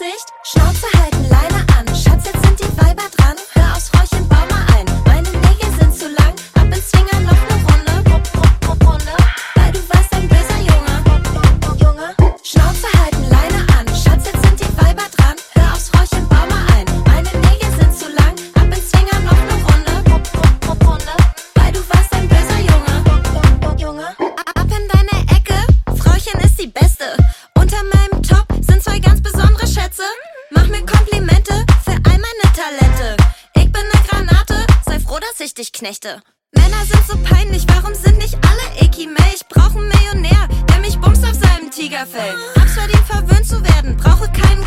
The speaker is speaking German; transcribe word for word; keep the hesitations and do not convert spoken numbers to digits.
nicht? Schnauze halten, Leine an. Schatz, jetzt sind die Weiber dran. Hör aufs Räuchchen, bau mal ein. Meine Nägel sind zu lang. Ab ins Zwinger noch ne Runde. Runde. Weil du warst ein böser Junge. Junge. Schnauze halten, Leine an. Schatz, jetzt sind die Weiber dran. Hör aufs Räuchchen, bau mal ein. Meine Nägel sind zu lang. Ab ins Zwinger noch ne Runde. Runde. Weil du warst ein böser Junge. Junge. Ab in deine Ecke. Frauchen ist die Beste. Unter meinem Top sind zwei ganz besondere Schätze. Mach mir Komplimente für all meine Talente. Ich bin ne Granate, sei froh, dass ich dich knechte. Männer sind so peinlich, warum sind nicht alle Eki mehr? Ich brauch einen Millionär, der mich bumst auf seinem Tigerfell. Hab's verdient, verwöhnt zu werden, brauche keinen